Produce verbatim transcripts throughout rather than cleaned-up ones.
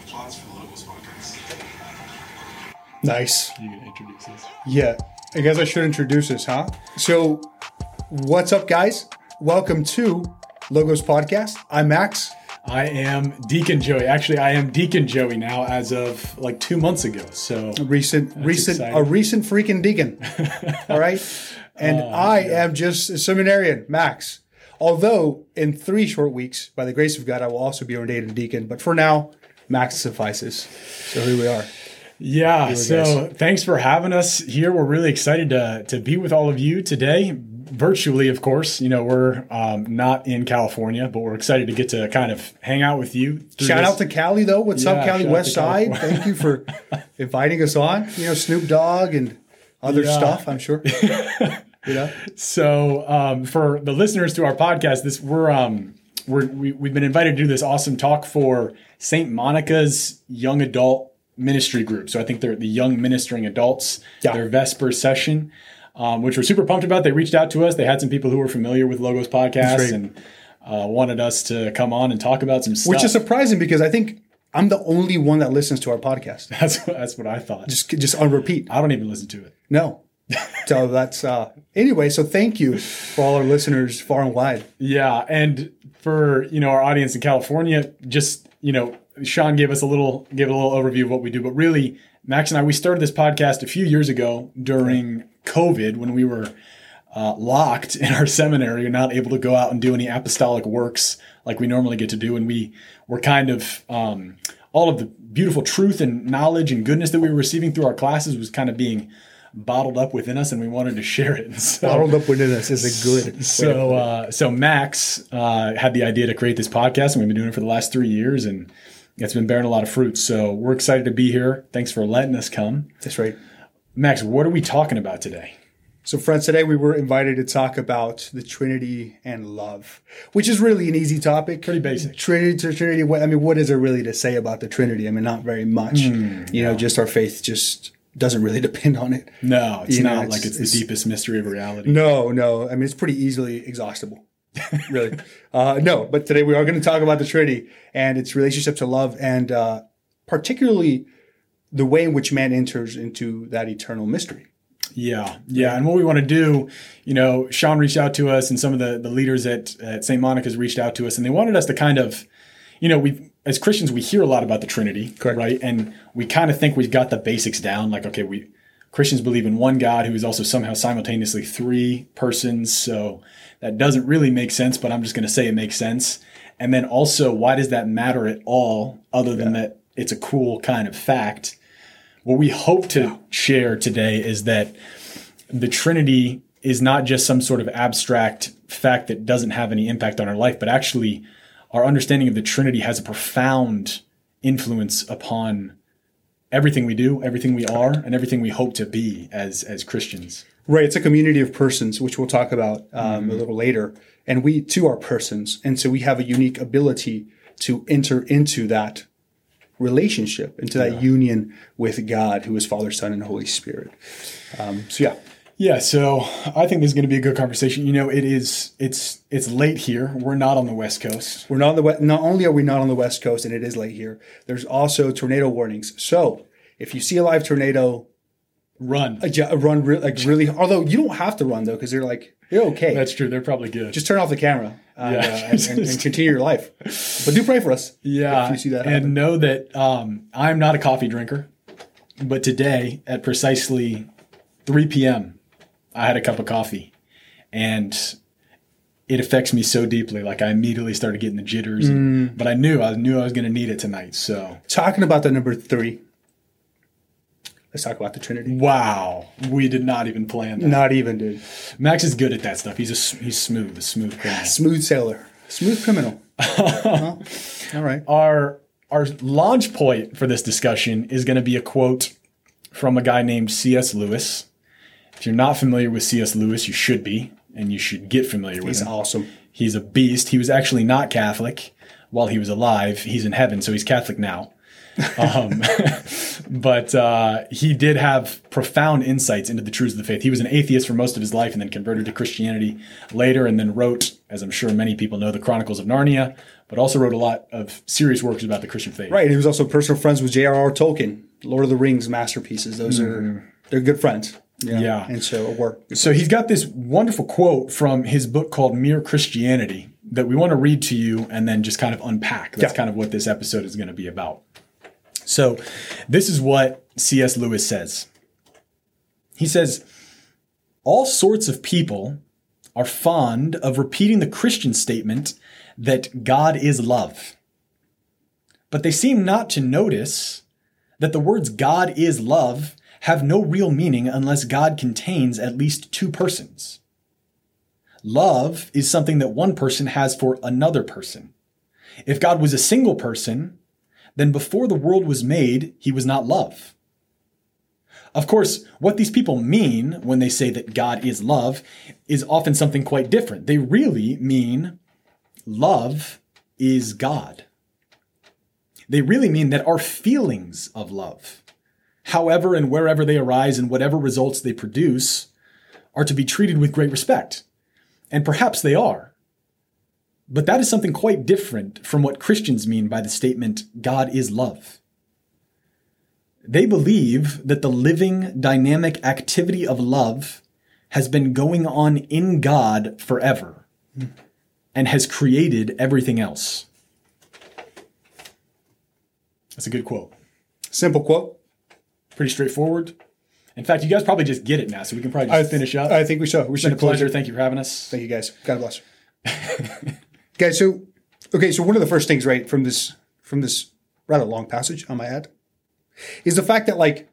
Plots for the Logos podcast. Nice. You can introduce us. Yeah, I guess I should introduce us, huh? So, what's up, guys? Welcome to Logos Podcast. I'm Max. I am Deacon Joey. Actually, I am Deacon Joey now as of like two months ago. So A recent, recent, exciting. a recent freaking deacon. All right, and Oh, I yeah. am just a seminarian, Max. Although in three short weeks, by the grace of God, I will also be ordained a deacon. But for now, Max suffices. So here we are. Yeah, we so guys. thanks for having us here. We're really excited to to be with all of you today, virtually, of course. You know, we're um, not in California, but we're excited to get to kind of hang out with you. through Shout this. out to Cali, though. What's Yeah, up, Cali shout out West to Side? California. Thank you for inviting us on. You know, Snoop Dogg and other Yeah. stuff, I'm sure. You know? So um, for the listeners to our podcast, this we're um we're, we we've been invited to do this awesome talk for Saint Monica's young adult ministry group. So I think they're the young ministering adults, Yeah. their Vesper session, um, which we're super pumped about. They reached out to us. They had some people who were familiar with Logos podcast right. and uh, wanted us to come on and talk about some stuff. Which is surprising because I think I'm the only one that listens to our podcast. that's that's what I thought. Just, just on repeat. I don't even listen to it. No. So that's, uh, anyway, so thank you for all our listeners far and wide. Yeah, and for you know our audience in California, just you know, Sean gave us a little gave a little overview of what we do, but really, Max and I we started this podcast a few years ago during COVID when we were uh, locked in our seminary and not able to go out and do any apostolic works like we normally get to do, and we were kind of um, all of the beautiful truth and knowledge and goodness that we were receiving through our classes was kind of being bottled up within us, and we wanted to share it. And so, Bottled up within us is a good. so, uh, so Max uh, had the idea to create this podcast, and we've been doing it for the last three years, and it's been bearing a lot of fruit. So we're excited to be here. Thanks for letting us come. That's right. Max, what are we talking about today? So, friends, today we were invited to talk about the Trinity and love, which is really an easy topic. Pretty basic. Trinity to Trinity. What, I mean, what is there really to say about the Trinity? I mean, not very much. Hmm, you know, just our faith just doesn't really depend on it. No, it's You know, not it's- like it's, it's- the deepest mystery of reality. No, no. I mean, it's pretty easily exhaustible, really. uh, no, but today we are going to talk about the Trinity and its relationship to love, and uh, particularly the way in which man enters into that eternal mystery. Yeah, yeah. And what we want to do, you know, Sean reached out to us, and some of the, the leaders at, at Saint Monica's reached out to us, and they wanted us to kind of, you know, we as Christians, we hear a lot about the Trinity, Correct. right? And we kind of think we've got the basics down. Like, okay, we Christians believe in one God who is also somehow simultaneously three persons. So that doesn't really make sense, but I'm just going to say it makes sense. And then also, why does that matter at all other than Yeah. that it's a cool kind of fact? What we hope to share today is that the Trinity is not just some sort of abstract fact that doesn't have any impact on our life, but actually our understanding of the Trinity has a profound influence upon everything we do, everything we are, and everything we hope to be as as Christians. Right. It's a community of persons, which we'll talk about um, Mm-hmm. a little later. And we too are persons. And so we have a unique ability to enter into that relationship, into that union with God, who is Father, Son, and Holy Spirit. Um, so yeah. Yeah, so I think this is going to be a good conversation. You know, it is it's it's late here. We're not on the West Coast. We're not on the west, not only are we not on the West Coast, and it is late here, there's also tornado warnings. So if you see a live tornado, Run. uh, ju- run re- like really. Although you don't have to run though, because they're like you're okay. That's true. They're probably good. Just turn off the camera uh, Yeah. uh, and, and, and continue your life. But do pray for us. Yeah, if you see that happen. and know that um, I'm not a coffee drinker, but today at precisely three p.m. I had a cup of coffee, and it affects me so deeply. Like I immediately started getting the jitters, and, but I knew I knew I was going to need it tonight. So Talking about the number three. Let's talk about the Trinity. wow, we did not even plan that. Not even, dude. Max is good at that stuff. He's a s- he's smooth, a smooth criminal. Smooth sailor. Smooth criminal. Well, all right. Our our launch point for this discussion is going to be a quote from a guy named C S Lewis. If you're not familiar with C S Lewis, you should be, and you should get familiar with He's him. awesome. He's a beast. He was actually not Catholic while he was alive. He's in heaven, so he's Catholic now. Um, but uh, he did have profound insights into the truths of the faith. He was an atheist for most of his life and then converted to Christianity later, and then wrote, as I'm sure many people know, the Chronicles of Narnia, but also wrote a lot of serious works about the Christian faith. Right. He was also personal friends with J R R. Tolkien, Lord of the Rings masterpieces. Those mm-hmm. are, they're good friends. You know? Yeah. And so, work. So he's got this wonderful quote from his book called Mere Christianity that we want to read to you and then just kind of unpack. That's yeah. kind of what this episode is going to be about. So this is what C S. Lewis says. He says, all sorts of people are fond of repeating the Christian statement that God is love. But they seem not to notice that the words God is love have no real meaning unless God contains at least two persons. Love is something that one person has for another person. If God was a single person, then before the world was made, he was not love. Of course, what these people mean when they say that God is love is often something quite different. They really mean love is God. They really mean that our feelings of love, however and wherever they arise and whatever results they produce, are to be treated with great respect. And perhaps they are. But that is something quite different from what Christians mean by the statement, God is love. They believe that the living, dynamic activity of love has been going on in God forever and has created everything else. That's a good quote. Simple quote. Pretty straightforward. In fact, you guys probably just get it now, so we can probably just I, finish up. I think we should. We it's should been a pleasure. It. Thank you for having us. Thank you, guys. God bless. Guys, so okay, so one of the first things, right, from this from this rather long passage on my ad, is the fact that like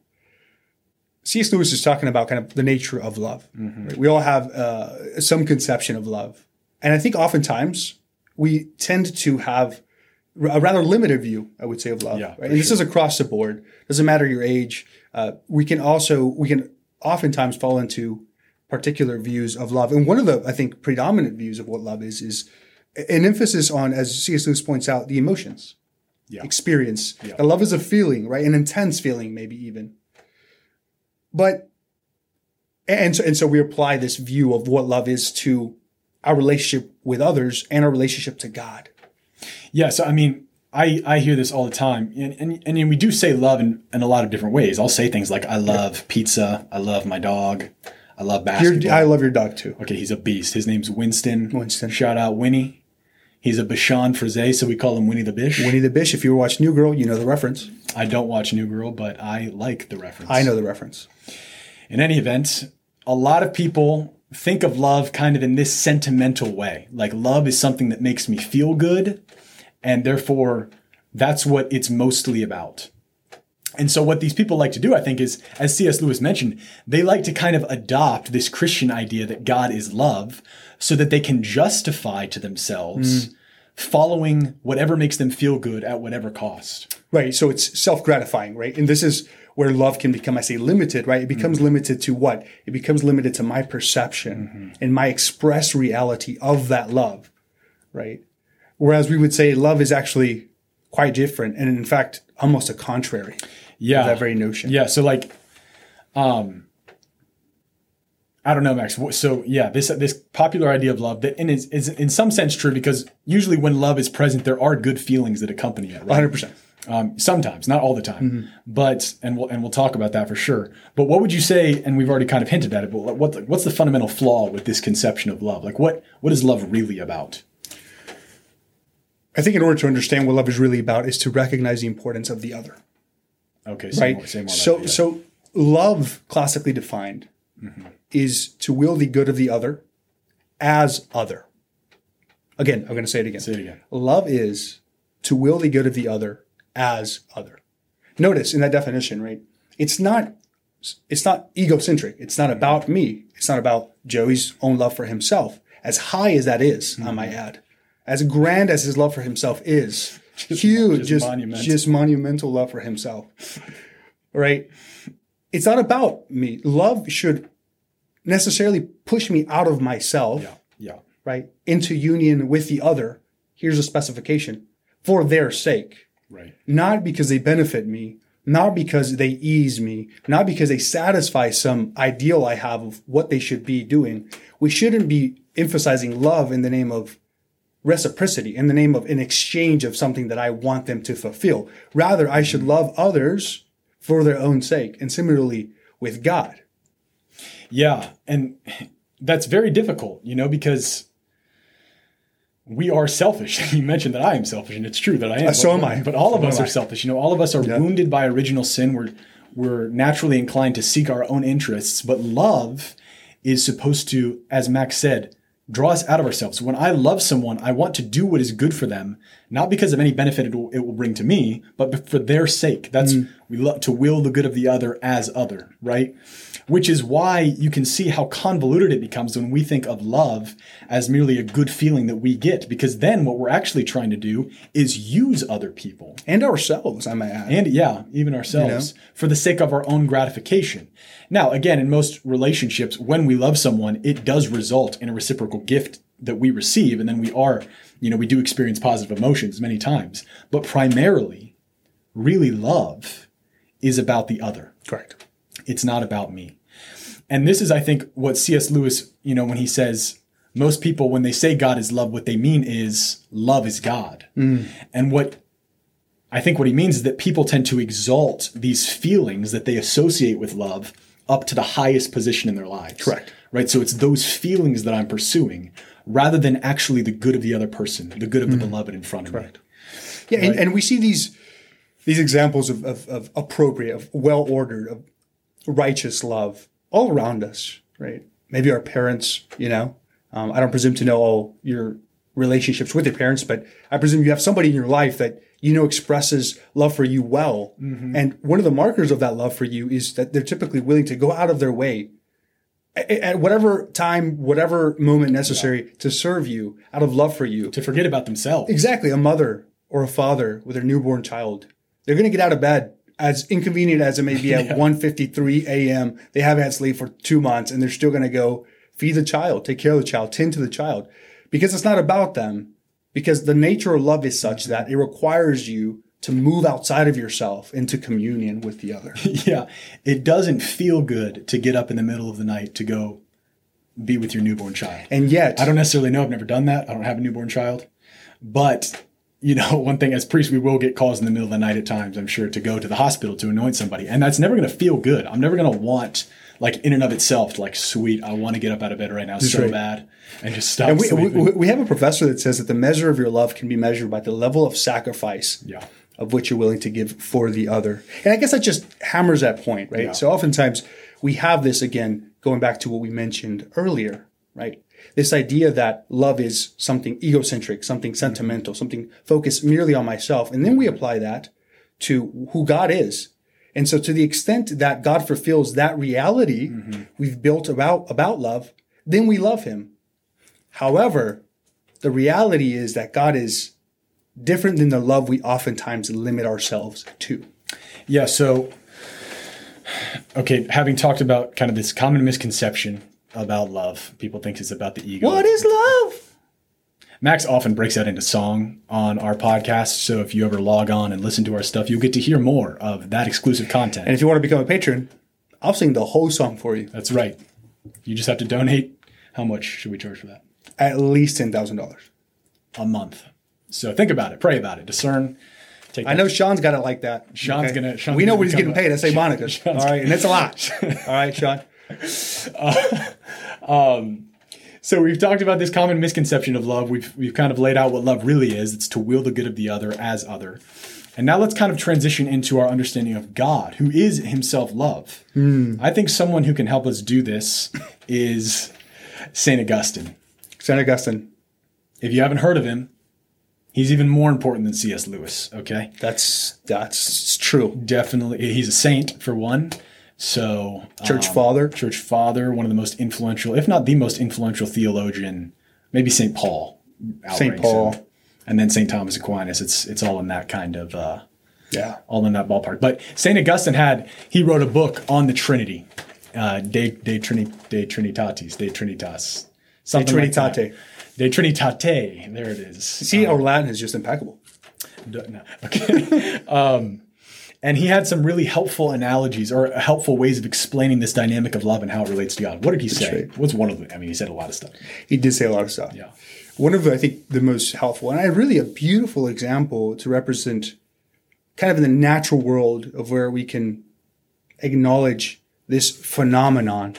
C S. Lewis is talking about kind of the nature of love. Mm-hmm. Right? We all have uh, some conception of love, and I think oftentimes we tend to have a rather limited view, I would say, of love. Yeah, right? And this sure. is across the board. Doesn't matter your age. Uh, we can also we can oftentimes fall into particular views of love, and one of the I think predominant views of what love is is an emphasis on, as C S. Lewis points out, the emotions, yeah. experience. Yeah. That love is a feeling, right? An intense feeling, maybe even. But and so and so we apply this view of what love is to our relationship with others and our relationship to God. Yeah, so I mean, I, I hear this all the time, and and, and we do say love in, in a lot of different ways. I'll say things like, I love yeah. pizza, I love my dog, I love basketball. You're, I love your dog too. Okay, he's a beast. His name's Winston. Winston. Shout out Winnie. He's a Bichon Frise, so we call him Winnie the Bish. Winnie the Bish. If you watch New Girl, you know the reference. I don't watch New Girl, but I like the reference. I know the reference. In any event, a lot of people think of love kind of in this sentimental way. Like love is something that makes me feel good, and therefore that's what it's mostly about. And so what these people like to do, I think, is, as C S. Lewis mentioned, they like to kind of adopt this Christian idea that God is love so that they can justify to themselves mm. following whatever makes them feel good at whatever cost. Right. So it's self-gratifying, right? And this is where love can become, I say, limited, right? It becomes mm-hmm. limited to what? It becomes limited to my perception mm-hmm. and my express reality of that love, right? Whereas we would say love is actually quite different, and in fact, almost a contrary yeah. of that very notion. Yeah. So like, um, I don't know, Max. So yeah, this this popular idea of love that in is, is in some sense true, because usually when love is present, there are good feelings that accompany it. Right? one hundred percent. Um, sometimes, not all the time, mm-hmm. but and we'll and we'll talk about that for sure. But what would you say? And we've already kind of hinted at it. But what what's the fundamental flaw with this conception of love? Like what what is love really about? I think in order to understand what love is really about is to recognize the importance of the other. Okay, say right. More, say more so that, so love, classically defined, mm-hmm. is to will the good of the other as other. Again, I'm going to say it again. Say it again. Love is to will the good of the other as other. Notice in that definition, right? It's not it's not egocentric. It's not about me. It's not about Joey's own love for himself. As high as that is, mm-hmm. I might add, as grand as his love for himself is, just, huge, just, just, monumental. just monumental love for himself, right? It's not about me. Love should necessarily push me out of myself, yeah, yeah. right, into union with the other. Here's a specification: for their sake. Right. Not because they benefit me, not because they ease me, not because they satisfy some ideal I have of what they should be doing. We shouldn't be emphasizing love in the name of reciprocity, in the name of an exchange of something that I want them to fulfill. Rather, I should love others for their own sake. And similarly with God. Yeah. And that's very difficult, you know, because we are selfish. You mentioned that I am selfish, and it's true that I am. Uh, so but, am I. But all so of us I. are selfish. You know, all of us are yeah. wounded by original sin. We're, we're naturally inclined to seek our own interests, but love is supposed to, as Max said, draw us out of ourselves. When I love someone, I want to do what is good for them, not because of any benefit it will, it will bring to me, but for their sake. That's mm. we love to will the good of the other as other, right? Which is why you can see how convoluted it becomes when we think of love as merely a good feeling that we get, because then what we're actually trying to do is use other people. And ourselves, I might add. And yeah, even ourselves, you know? For the sake of our own gratification. Now, again, in most relationships, when we love someone, it does result in a reciprocal gift that we receive. And then we are, you know, we do experience positive emotions many times. But primarily, really love is about the other. Correct. It's not about me. And this is, I think, what C S Lewis, you know, when he says, most people, when they say God is love, what they mean is love is God. Mm. And what I think what he means is that people tend to exalt these feelings that they associate with love up to the highest position in their lives. Correct. Right? So it's those feelings that I'm pursuing rather than actually the good of the other person, the good of the mm. beloved in front of Correct. me. Yeah, right? and, and we see these these examples of, of, of appropriate, of well-ordered, of righteous love all around us, right? Maybe our parents, you know. Um, I don't presume to know all your relationships with your parents, but I presume you have somebody in your life that you know expresses love for you well. Mm-hmm. And one of the markers of that love for you is that they're typically willing to go out of their way at whatever time, whatever moment necessary yeah. to serve you out of love for you. To forget about themselves. Exactly. A mother or a father with their newborn child. They're going to get out of bed, as inconvenient as it may be, at yeah. one fifty-three a.m. They haven't had sleep for two months and they're still going to go feed the child, take care of the child, tend to the child. Because it's not about them. Because the nature of love is such that it requires you to move outside of yourself into communion with the other. Yeah. It doesn't feel good to get up in the middle of the night to go be with your newborn child. And yet, I don't necessarily know. I've never done that. I don't have a newborn child. But, you know, one thing as priests, we will get calls in the middle of the night at times, I'm sure, to go to the hospital to anoint somebody. And that's never going to feel good. I'm never going to want, like, in and of itself, like, sweet, I want to get up out of bed right now that's so right. bad. And just stop and we, sleeping. we, we have a professor that says that the measure of your love can be measured by the level of sacrifice yeah. of which you're willing to give for the other. And I guess that just hammers that point, right? Yeah. So oftentimes we have this, again, going back to what we mentioned earlier, right? This idea that love is something egocentric, something sentimental, something focused merely on myself. And then we apply that to who God is. And so to the extent that God fulfills that reality mm-hmm. we've built about, about love, then we love him. However, the reality is that God is different than the love we oftentimes limit ourselves to. Yeah, so, okay, having talked about kind of this common misconception about love, people think it's about the ego. What is love? Max often breaks that into song on our podcast, so if you ever log on and listen to our stuff, you'll get to hear more of that exclusive content. And if you want to become a patron, I'll sing the whole song for you. That's right. You just have to donate. How much should we charge for that? At least ten thousand dollars. A month. So think about it. Pray about it. Discern. Take I know Sean's got it like that. Sean's okay? going to. We know what he's getting paid at Saint Monica's. All right. And it's a lot. All right, Sean. Uh, um, so we've talked about this common misconception of love. We've, we've kind of laid out what love really is. It's to will the good of the other as other. And now let's kind of transition into our understanding of God, who is himself love. Mm. I think someone who can help us do this is Saint Augustine. Saint Augustine. If you haven't heard of him, he's even more important than C S Lewis, okay? That's that's true. Definitely. He's a saint, for one. So Church um, father. Church father, one of the most influential, if not the most influential theologian, maybe Saint Paul. Saint Paul. Him. And then Saint Thomas Aquinas. It's it's all in that kind of, uh, yeah, all in that ballpark. But Saint Augustine had, he wrote a book on the Trinity, uh, De, De, Trini, De Trinitatis, De Trinitas. Something De Trinitate. Like De Trinitate. There it is. See, um, our Latin is just impeccable. No. Okay. um, and he had some really helpful analogies or helpful ways of explaining this dynamic of love and how it relates to God. What did he say? Right. What's one of them? I mean, he said a lot of stuff. He did say a lot of stuff. Yeah. one of the, I think the most helpful and I really a beautiful example to represent kind of in the natural world of where we can acknowledge this phenomenon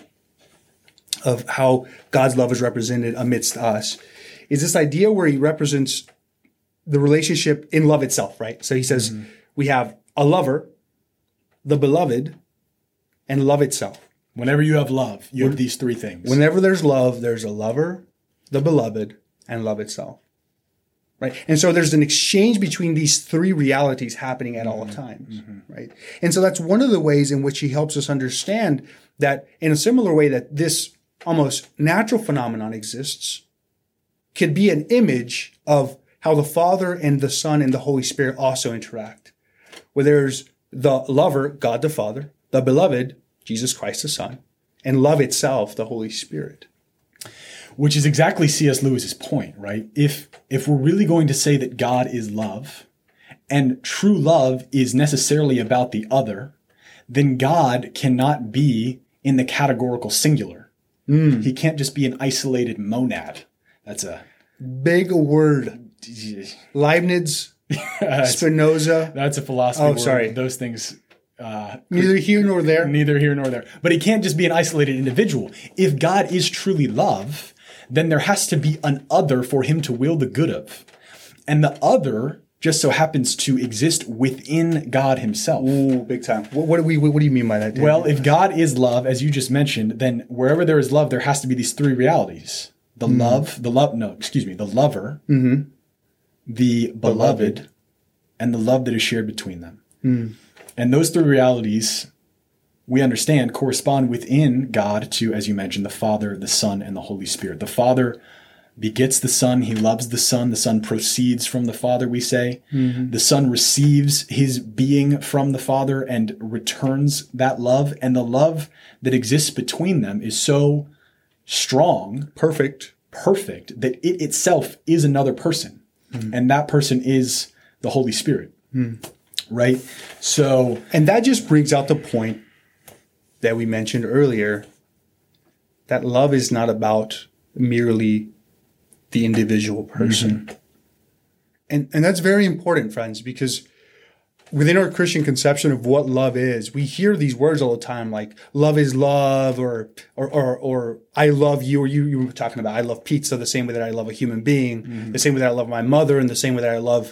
of how God's love is represented amidst us is this idea where he represents the relationship in love itself, right? So he says mm-hmm. we have a lover, the beloved, and love itself. Whenever you have love, you when, have these three things. Whenever there's love, there's a lover, the beloved, and love itself. Right? And so there's an exchange between these three realities happening at mm-hmm. all times. Mm-hmm. Right? And so that's one of the ways in which he helps us understand that in a similar way that this almost natural phenomenon exists, could be an image of how the Father and the Son and the Holy Spirit also interact. Where there's the lover, God the Father, the beloved, Jesus Christ the Son, and love itself, the Holy Spirit. Which is exactly C S Lewis's point, right? If if we're really going to say that God is love, and true love is necessarily about the other, then God cannot be in the categorical singular. Mm. He can't just be an isolated monad. That's a big word. Leibniz, Spinoza. That's a philosophy oh, word. Sorry. Those things. Uh, neither here nor there. Neither here nor there. But he can't just be an isolated individual. If God is truly love, then there has to be an other for him to will the good of. And the other just so happens to exist within God himself. Ooh, big time. What, what do we? What do you mean by that, Dan? Well, if God is love, as you just mentioned, then wherever there is love, there has to be these three realities. The mm. love, the love, no, excuse me, the lover, mm-hmm. the beloved, beloved, and the love that is shared between them. Mm. And those three realities, we understand, correspond within God to, as you mentioned, the Father, the Son, and the Holy Spirit. The Father begets the Son. He loves the Son. The Son proceeds from the Father, we say. Mm-hmm. The Son receives his being from the Father and returns that love. And the love that exists between them is so strong, perfect, perfect, that it itself is another person. Mm-hmm. And that person is the Holy Spirit. Mm. Right? So, and that just brings out the point that we mentioned earlier, that love is not about merely the individual person. Mm-hmm. And and that's very important, friends, because within our Christian conception of what love is, we hear these words all the time, like love is love, or or or, or I love you, or you, you were talking about I love pizza the same way that I love a human being, mm-hmm. the same way that I love my mother, and the same way that I love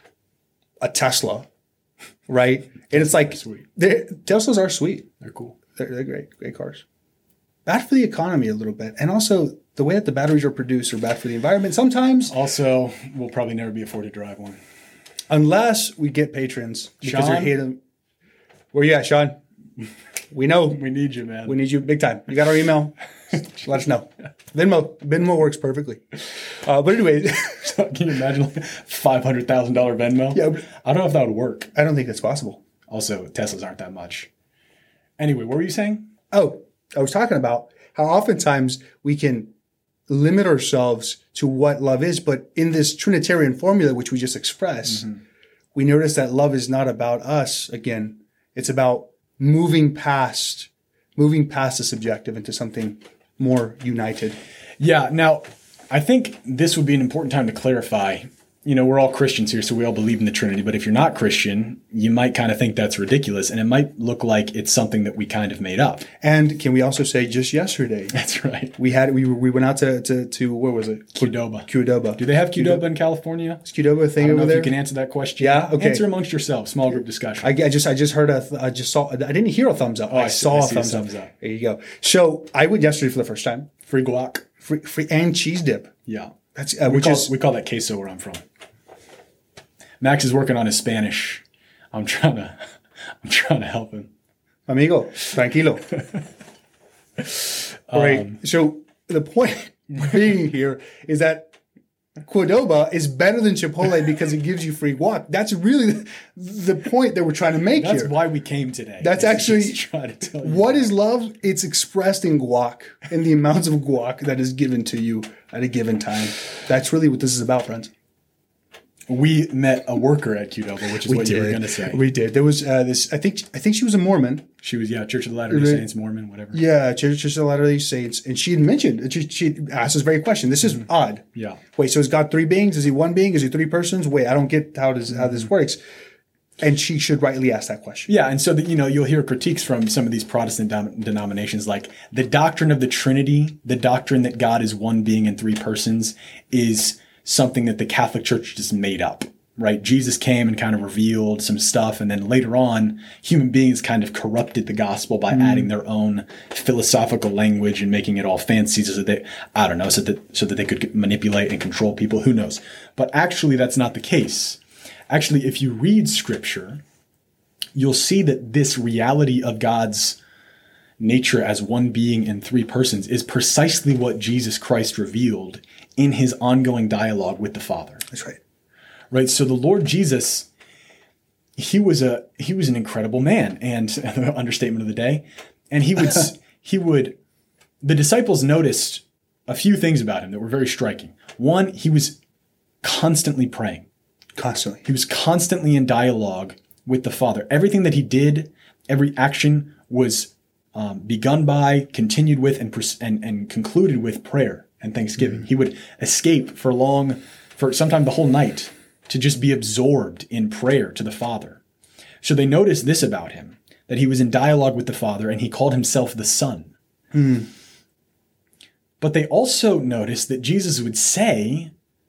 a Tesla. Right? And it's like, Teslas are sweet. They're cool. They're, they're great, great cars. Bad for the economy a little bit. And also, the way that the batteries are produced are bad for the environment sometimes. Also, we'll probably never be afford to drive one. Unless we get patrons. Because Sean? they're hating. Where you at, Sean? We know. We need you, man. We need you big time. You got our email? Let us know. Venmo. Venmo works perfectly. Uh, but anyway. Can you imagine like five hundred thousand dollars Venmo? Yeah. I don't know if that would work. I don't think that's possible. Also, Teslas aren't that much. Anyway, what were you saying? Oh, I was talking about how oftentimes we can limit ourselves to what love is. But in this Trinitarian formula, which we just expressed, mm-hmm. we notice that love is not about us. Again, it's about moving past, moving past the subjective into something more united. Yeah. Now, I think this would be an important time to clarify. You know, we're all Christians here, so we all believe in the Trinity. But if you're not Christian, you might kind of think that's ridiculous. And it might look like it's something that we kind of made up. And can we also say just yesterday? That's right. We had we we went out to, to, to where was it? Qdoba. Qdoba. Do they have Qdoba, Qdoba in California? Is Qdoba a thing I don't over know there? If you can answer that question. Yeah, okay. Answer amongst yourselves. Small group discussion. I, I just I just heard a th- I just saw I didn't hear a thumbs up. Oh, I, I saw I a, thumbs, a thumbs up. up. There you go. So I went yesterday for the first time. Free guac. Free, free and cheese dip. Yeah. That's uh, we which call, is we call that queso where I'm from. Max is working on his Spanish. I'm trying to, I'm trying to help him. Amigo, tranquilo. All right. Um, so the point being here is that Qdoba is better than Chipotle because it gives you free guac. That's really the, the point that we're trying to make that's here. That's why we came today. That's actually try to tell you what is love? It's expressed in guac and the amounts of guac that is given to you at a given time. That's really what this is about, friends. We met a worker at Qdoba, which is We what you were did. going to say. We did. There was uh, this. I think. I think she was a Mormon. She was, yeah, Church of the Latter-day Right. Saints, Mormon, whatever. Yeah, Church of the Latter-day Saints, and she had mentioned. She, she asked this very question. This is odd. Yeah. Wait, so is God three beings? Is he one being? Is he three persons? Wait, I don't get how does how this works. And she should rightly ask that question. Yeah, and so that, you know, you'll hear critiques from some of these Protestant dom- denominations, like the doctrine of the Trinity, the doctrine that God is one being in three persons, is something that the Catholic Church just made up, right? Jesus came and kind of revealed some stuff, and then later on, human beings kind of corrupted the gospel by mm. adding their own philosophical language and making it all fancy, so that they, I don't know, so that so that they could manipulate and control people. Who knows? But actually, that's not the case. Actually, if you read Scripture, you'll see that this reality of God's nature as one being in three persons is precisely what Jesus Christ revealed in his ongoing dialogue with the Father. That's right. Right. So the Lord Jesus, he was a he was an incredible man, and understatement of the day. And he would he would the disciples noticed a few things about him that were very striking. One, he was constantly praying. Constantly. He was constantly in dialogue with the Father. Everything that he did, every action was um, begun by, continued with, and, and and concluded with prayer and thanksgiving. Mm-hmm. He would escape for long, for sometime the whole night, to just be absorbed in prayer to the Father. So they noticed this about him, that he was in dialogue with the Father, and he called himself the Son. Mm. But they also noticed that Jesus would say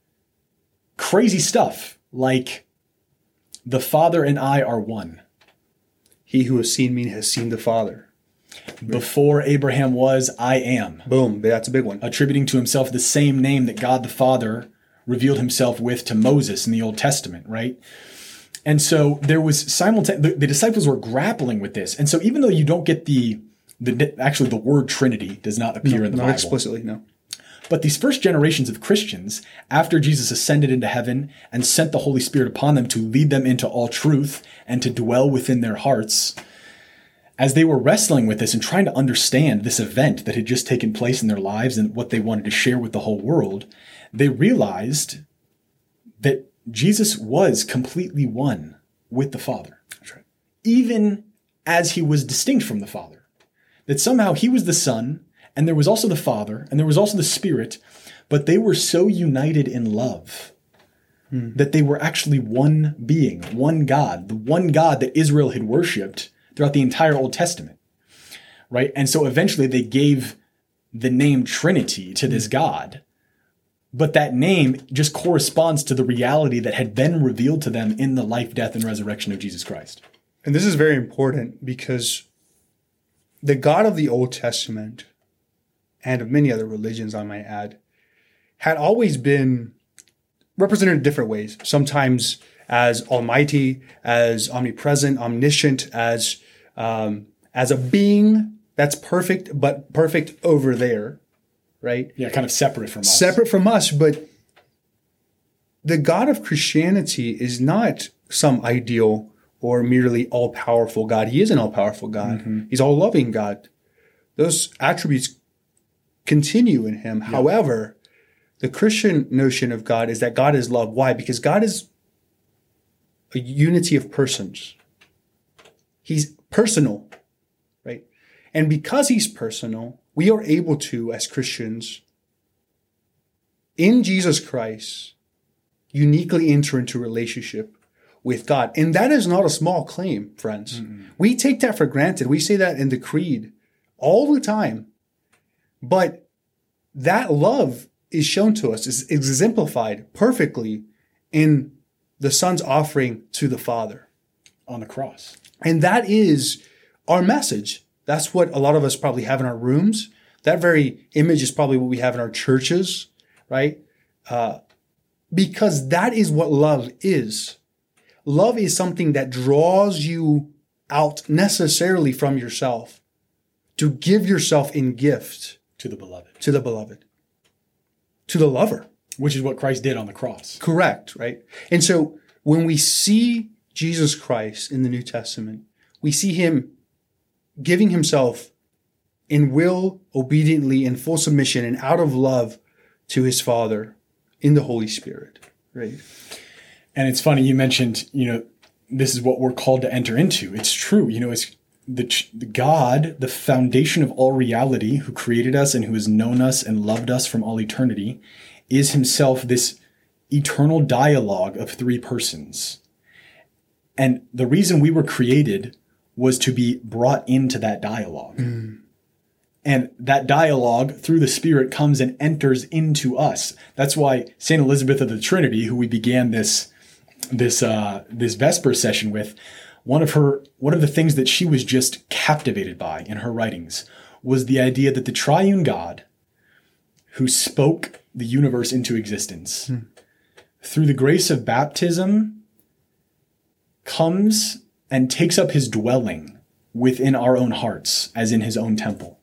crazy stuff, like, the Father and I are one. He who has seen me has seen the Father. Before Abraham was, I am. Boom. That's a big one. Attributing to himself the same name that God the Father revealed himself with to Moses in the Old Testament, right? And so there was simultaneous, the, the disciples were grappling with this. And so even though you don't get the, the actually the word Trinity does not appear no, in the not Bible. Explicitly, no. But these first generations of Christians, after Jesus ascended into heaven and sent the Holy Spirit upon them to lead them into all truth and to dwell within their hearts, as they were wrestling with this and trying to understand this event that had just taken place in their lives and what they wanted to share with the whole world, they realized that Jesus was completely one with the Father. That's right. Even as he was distinct from the Father. That somehow he was the Son, and there was also the Father, and there was also the Spirit, but they were so united in love hmm. that they were actually one being, one God, the one God that Israel had worshipped throughout the entire Old Testament, right? And so eventually they gave the name Trinity to this hmm. God, but that name just corresponds to the reality that had been revealed to them in the life, death, and resurrection of Jesus Christ. And this is very important because the God of the Old Testament, and of many other religions, I might add, had always been represented in different ways. Sometimes as almighty, as omnipresent, omniscient, as um, as a being that's perfect, but perfect over there, right? Yeah, kind of separate from us. Separate from us, but the God of Christianity is not some ideal or merely all-powerful God. He is an all-powerful God. Mm-hmm. He's all-loving God. Those attributes continue in him. Yeah. However, the Christian notion of God is that God is love. Why? Because God is a unity of persons. He's personal, right? And because he's personal, we are able to, as Christians, in Jesus Christ, uniquely enter into relationship with God. And that is not a small claim, friends. Mm-hmm. We take that for granted. We say that in the creed all the time. But that love is shown to us, is exemplified perfectly in the Son's offering to the Father. On the cross. And that is our message. That's what a lot of us probably have in our rooms. That very image is probably what we have in our churches, right? Uh, because that is what love is. Love is something that draws you out necessarily from yourself to give yourself in gift. To the beloved. To the beloved. To the lover. Which is what Christ did on the cross. Correct, right? And so when we see Jesus Christ in the New Testament, we see him giving himself in will, obediently, in full submission, and out of love to his Father in the Holy Spirit, right? And it's funny, you mentioned, you know, this is what we're called to enter into. It's true. You know, it's the, the God, the foundation of all reality, who created us and who has known us and loved us from all eternity, is himself this eternal dialogue of three persons. And the reason we were created was to be brought into that dialogue. Mm. And that dialogue through the Spirit comes and enters into us. That's why Saint Elizabeth of the Trinity, who we began this this uh, this Vesper session with, one of her one of the things that she was just captivated by in her writings was the idea that the triune God, who spoke the universe into existence, hmm. through the grace of baptism, comes and takes up his dwelling within our own hearts, as in his own temple.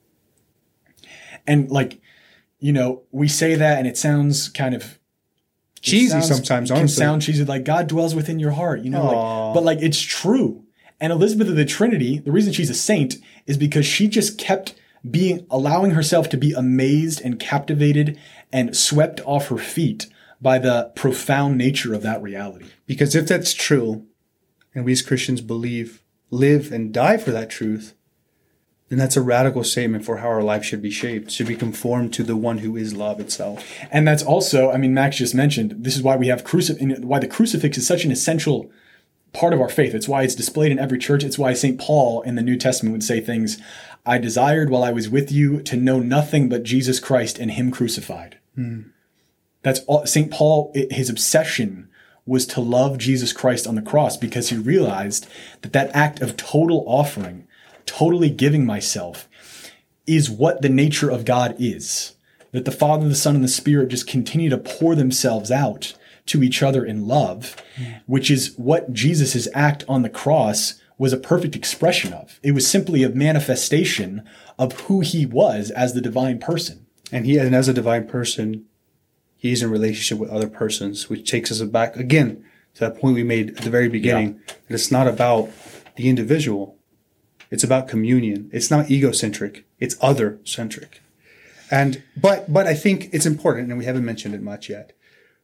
And like, you know, we say that and it sounds kind of cheesy sounds, sometimes, can honestly. sound cheesy, like God dwells within your heart, you know, like, but like it's true. And Elizabeth of the Trinity, the reason she's a saint is because she just kept being, allowing herself to be amazed and captivated and swept off her feet by the profound nature of that reality. Because if that's true, and we as Christians believe, live and die for that truth, then that's a radical statement for how our life should be shaped, should be conformed to the one who is love itself. And that's also, I mean, Max just mentioned, this is why we have crucif- why the crucifix is such an essential part of our faith. It's why it's displayed in every church. It's why Saint Paul in the New Testament would say things, I desired while I was with you to know nothing but Jesus Christ and him crucified. Hmm. That's all. Saint Paul, his obsession was to love Jesus Christ on the cross because he realized that that act of total offering, totally giving myself, is what the nature of God is. That the Father, the Son, and the Spirit just continue to pour themselves out to each other in love, mm. which is what Jesus' act on the cross was a perfect expression of. It was simply a manifestation of who he was as the divine person. And he, and as a divine person, he's in relationship with other persons, which takes us back again to that point we made at the very beginning, yeah. that it's not about the individual. It's about communion. It's not egocentric. It's other-centric. And but but I think it's important, and we haven't mentioned it much yet,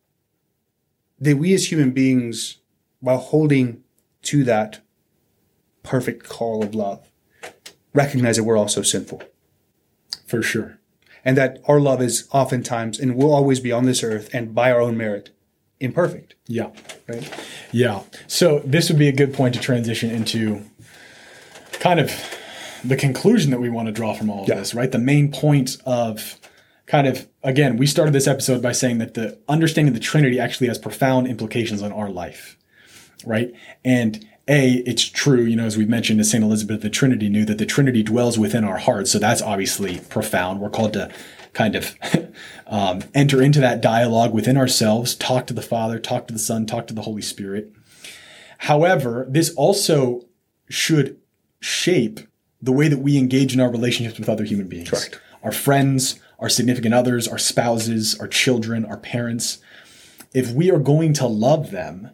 that we as human beings, while holding to that perfect call of love, recognize that we're also sinful. For sure. And that our love is oftentimes, and will always be on this earth, and by our own merit, imperfect. Yeah. Right? Yeah. So this would be a good point to transition into kind of the conclusion that we want to draw from all of yeah. this, right? The main point of kind of, again, we started this episode by saying that the understanding of the Trinity actually has profound implications on our life, right? And A, it's true, you know, as we mentioned, as Saint Elizabeth, the Trinity knew that the Trinity dwells within our hearts. So that's obviously profound. We're called to kind of um, enter into that dialogue within ourselves, talk to the Father, talk to the Son, talk to the Holy Spirit. However, this also should shape the way that we engage in our relationships with other human beings. Correct. Our friends, our significant others, our spouses, our children, our parents. If we are going to love them,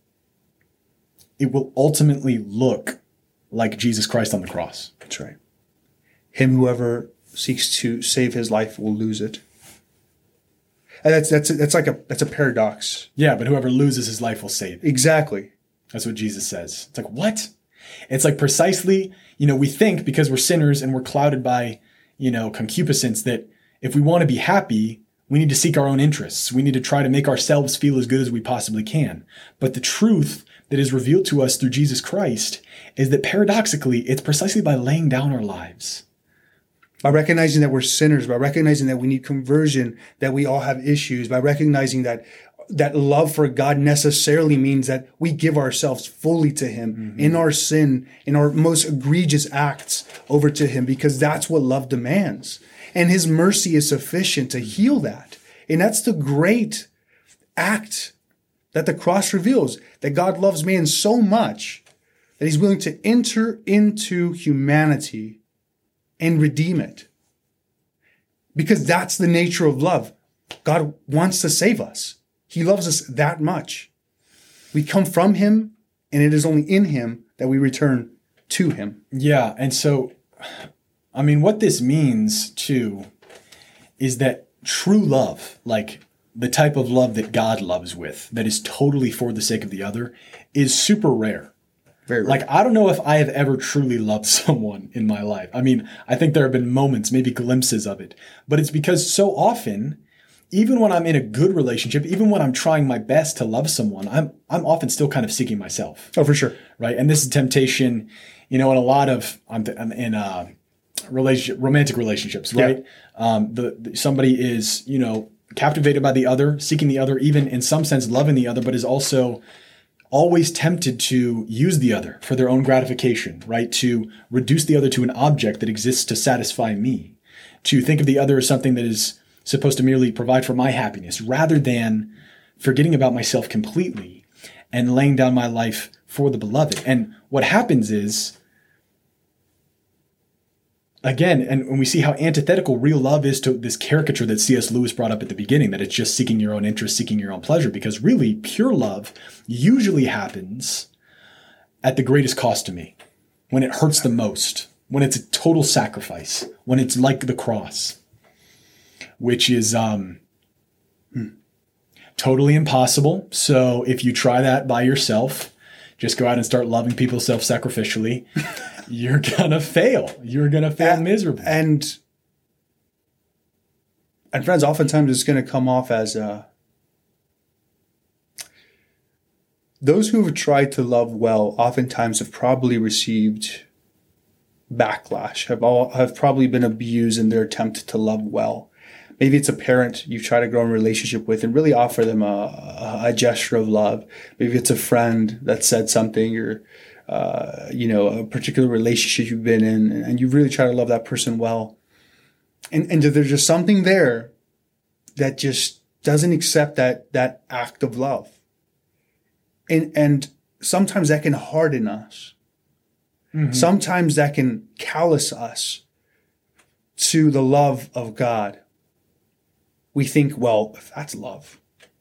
it will ultimately look like Jesus Christ on the cross. That's right. Him whoever seeks to save his life will lose it. And that's that's that's like a that's a paradox. Yeah, but whoever loses his life will save it. Exactly. That's what Jesus says. It's like, what? It's like precisely, you know, we think because we're sinners and we're clouded by, you know, concupiscence that if we want to be happy, we need to seek our own interests. We need to try to make ourselves feel as good as we possibly can. But the truth that is revealed to us through Jesus Christ is that paradoxically, it's precisely by laying down our lives. By recognizing that we're sinners, by recognizing that we need conversion, that we all have issues, by recognizing that that love for God necessarily means that we give ourselves fully to him mm-hmm. in our sin, in our most egregious acts over to him, because that's what love demands. And his mercy is sufficient to heal that. And that's the great act that the cross reveals, that God loves man so much that he's willing to enter into humanity and redeem it. Because that's the nature of love. God wants to save us. He loves us that much. We come from him, and it is only in him that we return to him. Yeah, and so, I mean, what this means, too, is that true love, like the type of love that God loves with, that is totally for the sake of the other, is super rare. Very rare. Like, I don't know if I have ever truly loved someone in my life. I mean, I think there have been moments, maybe glimpses of it, but it's because so often, even when I'm in a good relationship, even when I'm trying my best to love someone, I'm I'm often still kind of seeking myself. Oh, for sure. Right. And this is temptation, you know, in a lot of, I'm, I'm in uh, relationship, romantic relationships, right? Yeah. Um, the, the somebody is, you know, captivated by the other, seeking the other, even in some sense loving the other, but is also always tempted to use the other for their own gratification, right? To reduce the other to an object that exists to satisfy me, to think of the other as something that is supposed to merely provide for my happiness, rather than forgetting about myself completely and laying down my life for the beloved. And what happens is, again, and when we see how antithetical real love is to this caricature that C S Lewis brought up at the beginning, that it's just seeking your own interest, seeking your own pleasure, because really pure love usually happens at the greatest cost to me, when it hurts the most, when it's a total sacrifice, when it's like the cross, which is um, totally impossible. So if you try that by yourself, just go out and start loving people self-sacrificially, you're going to fail. You're going to fail and, miserably. And, and friends, oftentimes it's going to come off as uh, those who have tried to love well oftentimes have probably received backlash, have all have probably been abused in their attempt to love well. Maybe it's a parent you try to grow a relationship with and really offer them a, a gesture of love. Maybe it's a friend that said something, or uh, you know, a particular relationship you've been in, and you really try to love that person well. And and there's just something there that just doesn't accept that that act of love. And and sometimes that can harden us. Mm-hmm. Sometimes that can callous us to the love of God. We think, well, if that's love,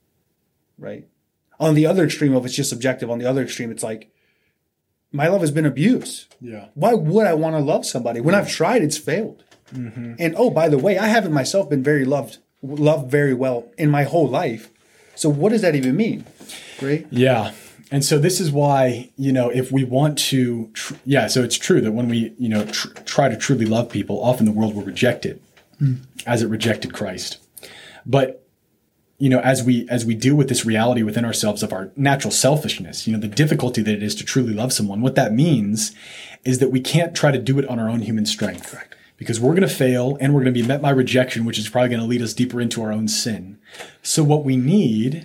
right? On the other extreme of it's just subjective. On the other extreme, it's like, my love has been abused. Yeah. Why would I want to love somebody? When I've tried, it's failed. Mm-hmm. And oh, by the way, I haven't myself been very loved, loved very well in my whole life. So what does that even mean? Right? Yeah. And so this is why, you know, if we want to, tr- yeah, so it's true that when we, you know, tr- try to truly love people, often the world will reject it mm. as it rejected Christ. But, you know, as we as we deal with this reality within ourselves of our natural selfishness, you know, the difficulty that it is to truly love someone, what that means is that we can't try to do it on our own human strength. Correct. Because we're going to fail and we're going to be met by rejection, which is probably going to lead us deeper into our own sin. So what we need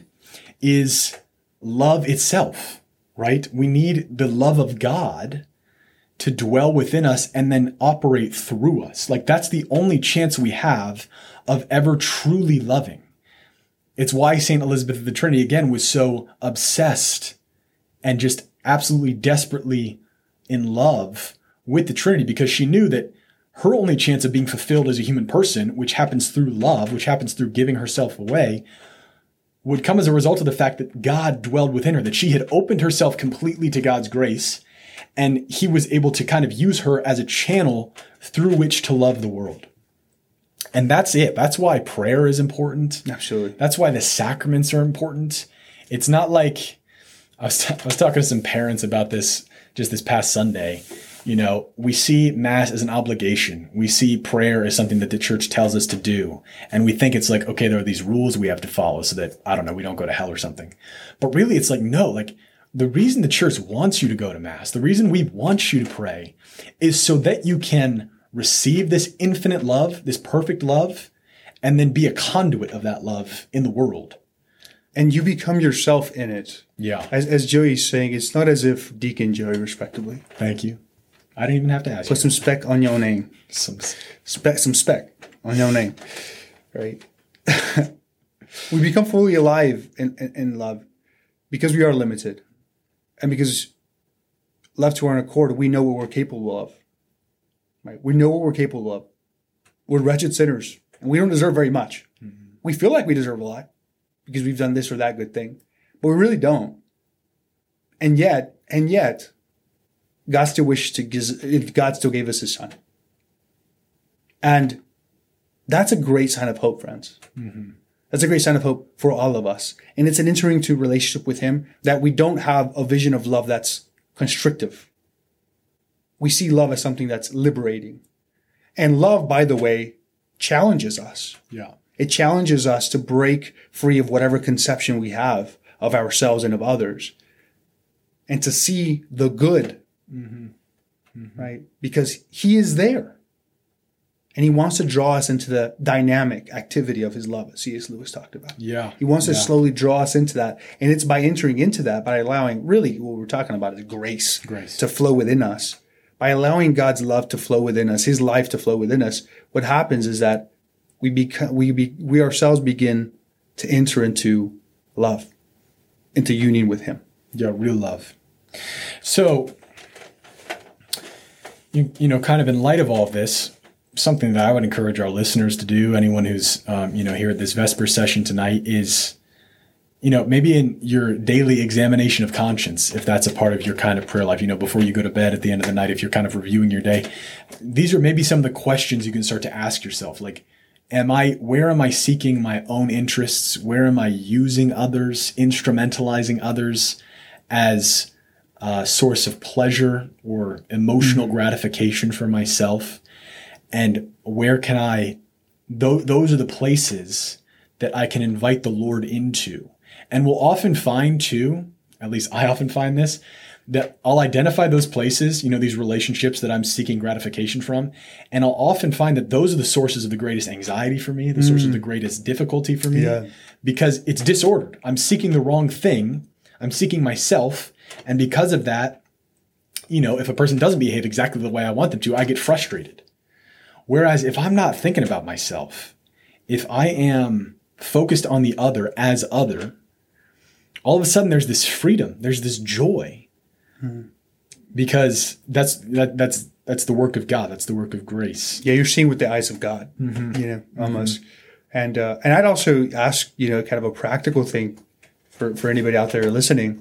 is love itself, right? We need the love of God to dwell within us and then operate through us. Like, that's the only chance we have of ever truly loving. It's why Saint Elizabeth of the Trinity, again, was so obsessed and just absolutely desperately in love with the Trinity, because she knew that her only chance of being fulfilled as a human person, which happens through love, which happens through giving herself away, would come as a result of the fact that God dwelled within her, that she had opened herself completely to God's grace, and he was able to kind of use her as a channel through which to love the world. And that's it. That's why prayer is important. Absolutely. That's why the sacraments are important. It's not like, I was, t- I was talking to some parents about this just this past Sunday. You know, we see Mass as an obligation. We see prayer as something that the church tells us to do. And we think it's like, okay, there are these rules we have to follow so that, I don't know, we don't go to hell or something. But really, it's like, no, like the reason the church wants you to go to Mass, the reason we want you to pray is so that you can receive this infinite love, this perfect love, and then be a conduit of that love in the world. And you become yourself in it. Yeah. As, as Joey's saying, it's not as if Deacon Joey, respectively. Thank you. I didn't even have to ask Put you. some spec on your name. Some spec, some spec on your name. Right? We become fully alive in, in, in love because we are limited. And because left to our own accord, we know what we're capable of. Right? We know what we're capable of. We're wretched sinners, and we don't deserve very much. Mm-hmm. We feel like we deserve a lot because we've done this or that good thing, but we really don't. And yet, and yet, God still wishes to give, God still gave us his son. And that's a great sign of hope, friends. Mm-hmm. That's a great sign of hope for all of us. And it's an entering into relationship with him that we don't have a vision of love that's constrictive. We see love as something that's liberating. And love, by the way, challenges us. Yeah. It challenges us to break free of whatever conception we have of ourselves and of others and to see the good, mm-hmm. Mm-hmm. right? Because he is there. And he wants to draw us into the dynamic activity of his love, as C S Lewis talked about. Yeah. He wants to yeah. slowly draw us into that. And it's by entering into that, by allowing, really, what we're talking about is grace, grace. to flow within us. By allowing God's love to flow within us, his life to flow within us, what happens is that we become, we be, we ourselves begin to enter into love, into union with him. Yeah, real love. So, you, you know, kind of in light of all of this, something that I would encourage our listeners to do, anyone who's, um, you know, here at this Vesper session tonight is, you know, maybe in your daily examination of conscience, if that's a part of your kind of prayer life, you know, before you go to bed at the end of the night, if you're kind of reviewing your day, these are maybe some of the questions you can start to ask yourself. Like, am I, where am I seeking my own interests? Where am I using others, instrumentalizing others as a source of pleasure or emotional mm-hmm. gratification for myself? And where can I, th- those are the places that I can invite the Lord into. And we'll often find too, at least I often find this, that I'll identify those places, you know, these relationships that I'm seeking gratification from. And I'll often find that those are the sources of the greatest anxiety for me, the mm. source of the greatest difficulty for me, yeah. because it's disordered. I'm seeking the wrong thing. I'm seeking myself. And because of that, you know, if a person doesn't behave exactly the way I want them to, I get frustrated. Whereas if I'm not thinking about myself, if I am focused on the other as other, all of a sudden there's this freedom, there's this joy, hmm. because that's that that's that's the work of God, that's the work of grace. Yeah, you're seeing with the eyes of God, mm-hmm. you know, almost. Mm-hmm. And uh, and I'd also ask, you know, kind of a practical thing for for anybody out there listening.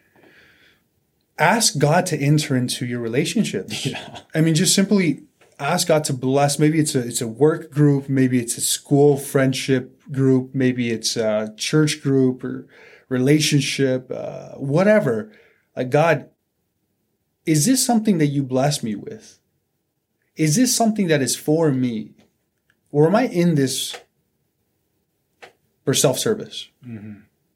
Ask God to enter into your relationships. Yeah. I mean, just simply ask God to bless. Maybe it's a it's a work group, maybe it's a school friendship group, maybe it's a church group or relationship, uh, whatever. Like, God, is this something that you bless me with? Is this something that is for me? Or am I in this for self-service? Mm-hmm.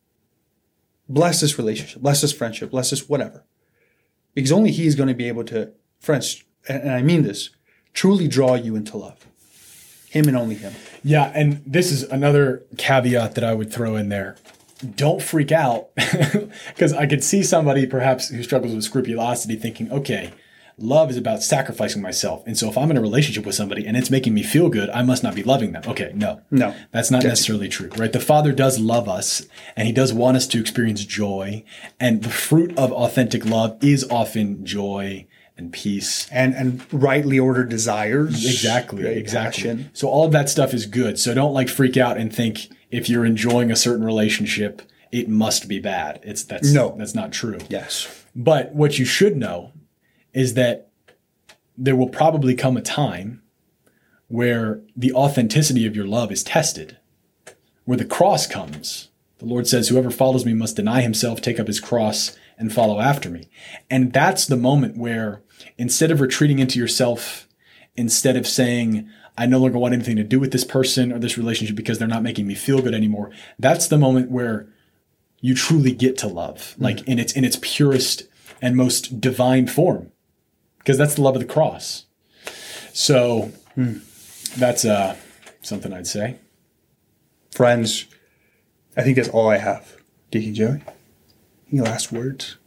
Bless this relationship, bless this friendship, bless this whatever. Because only he is going to be able to, friends, and I mean this, truly draw you into love. Him and only him. Yeah, and this is another caveat that I would throw in there. Don't freak out, because I could see somebody perhaps who struggles with scrupulosity thinking, okay, love is about sacrificing myself. And so if I'm in a relationship with somebody and it's making me feel good, I must not be loving them. Okay, no. No. That's not necessarily true, right? The Father does love us, and he does want us to experience joy. And the fruit of authentic love is often joy and peace. And and rightly ordered desires. Exactly, exactly. Passion. So all of that stuff is good. So don't like freak out and think if you're enjoying a certain relationship, it must be bad. It's that's no. That's not true. Yes. But what you should know is that there will probably come a time where the authenticity of your love is tested, where the cross comes. The Lord says, whoever follows me must deny himself, take up his cross, and follow after me. And that's the moment where instead of retreating into yourself, instead of saying, I no longer want anything to do with this person or this relationship because they're not making me feel good anymore, that's the moment where you truly get to love, like mm. in its in its purest and most divine form, because that's the love of the cross. So mm. that's uh, something I'd say. Friends, I think that's all I have. Deacon Joey, any last words?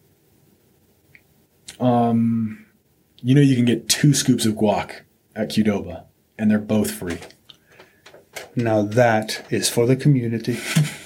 Um, you know, you can get two scoops of guac at Qdoba, and they're both free. Now that is for the community.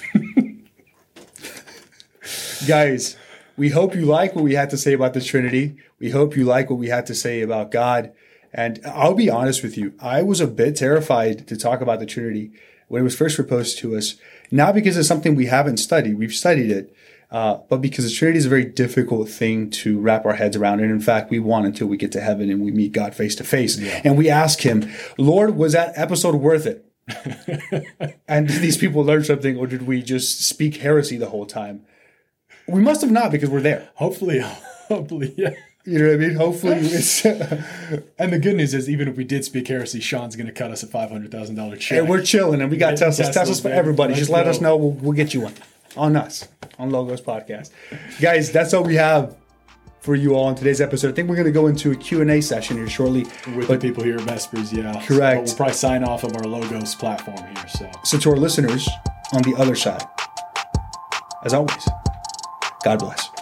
Guys, we hope you like what we had to say about the Trinity. We hope you like what we had to say about God. And I'll be honest with you, I was a bit terrified to talk about the Trinity when it was first proposed to us. Not because it's something we haven't studied. We've studied it. Uh, but because the Trinity is a very difficult thing to wrap our heads around. And in fact, we want until we get to heaven and we meet God face to face. And we ask him, Lord, was that episode worth it? And did these people learn something, or did we just speak heresy the whole time? We must have not, because we're there. Hopefully, hopefully, yeah. You know what I mean? Hopefully it's... And the good news is, even if we did speak heresy, Sean's going to cut us a five hundred thousand dollars check. And we're chilling, and we got Yeah, Teslas. Teslas, Teslas for baby. everybody. Let's Just let go. us know. We'll, we'll get you one. On us. On Logos Podcast. Guys, that's all we have for you all on today's episode. I think we're going to go into a Q and A session here shortly. With But- the people here at Vespers, yeah. Correct. So, but we'll probably sign off of our Logos platform here. So, So to our listeners on the other side, as always, God bless.